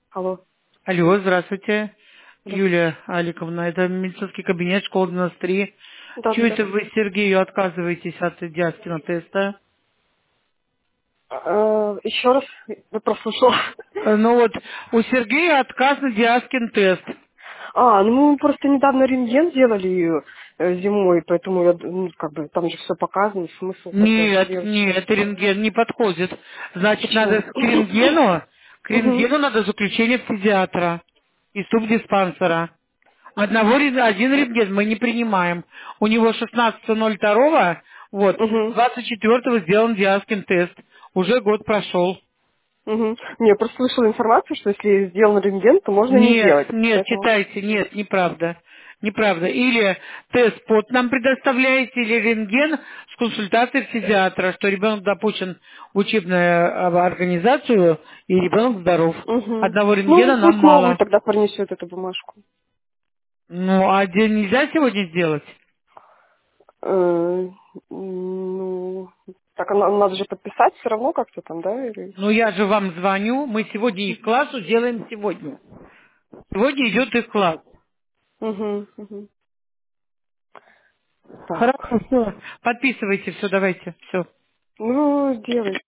Алло. Алло, здравствуйте. Здравствуйте. Юлия Аликовна, это медицинский кабинет, школа 93. Да, да, Чего да. это вы Сергею отказываетесь от диастина теста? Еще раз, я прослушала. Ну вот, у Сергея отказ на диаскин тест. Ну мы просто недавно рентген делали зимой, поэтому как бы там же все показано, смысл тогда Нет, делать. нет, рентген не подходит. Значит, надо Почему? Мгм. к рентгену надо заключение педиатра и субдиспансера. Один рентген мы не принимаем. У него 16.02, вот, Мгм. 24-го сделан диаскин тест. Уже год прошел. Мгм. Не, я просто слышала информацию, что если сделан рентген, то можно не Нет, делать. нет, Поэтому. читайте, нет, неправда. Неправда. Или тест под нам предоставляете, или рентген с консультацией педиатра, что ребенок допущен в учебную организацию, и ребенок здоров. Мгм. Одного Ну, рентгена нам пусть новый мало. тогда принесет эту бумажку. Ну, а день нельзя сегодня сделать? Э, ну, так, надо же подписать все равно как-то там, да? Или... Ну, я же вам звоню, мы сегодня их классу делаем сегодня. Сегодня идет их класс. Мгм, мгм. Так. Хорошо, все. Подписывайте все, давайте, все. Ну, делай.